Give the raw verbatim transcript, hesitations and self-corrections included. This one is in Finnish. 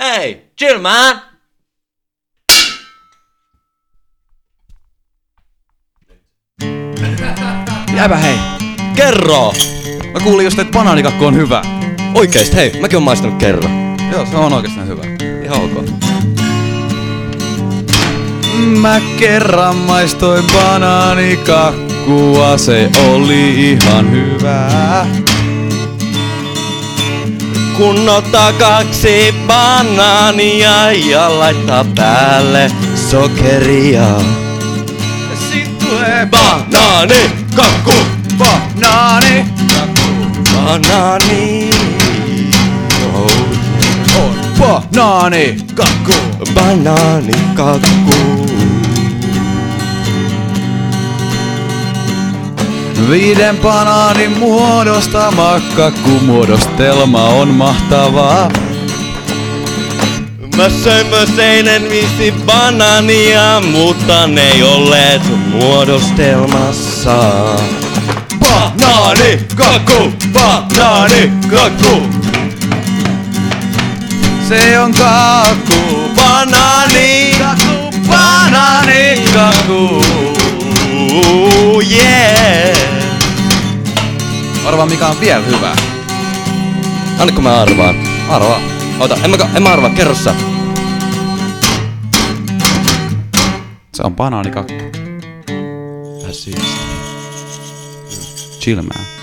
Hey, chill man! Jäbä hei, Kerro! mä kuulin just, että banaanikakku on hyvä. Oikeesti, hei, mäkin oon maistanut kerran. Joo, se on oikeastaan hyvä. Ihan ok. Mä kerran maistoin banaanikakkua, se oli ihan hyvää. Kun ottaa kaksi banaania ja laittaa päälle sokeria. Sit tulee Banaani, kakku, banaani. banaani. Oh, On banaani kakku. banaani, kakku. Viiden banaanin muodostama kakkumuodostelma on mahtavaa. Mä söin myös eilen viisi banaania, mutta ne ei olleet muodostelmassa. Banaani, kakku, banaani, kakku. Se on kakku, Banaani, kakku, banaani kakku. Ooh, yeah. Arvaa mikä on vielä hyvä. Annako mä arvaan? Arvaa. Ota, en mä, en mä arvaa, kerro sä. Se on banaanikakku. Vähän siistiä. Chill man.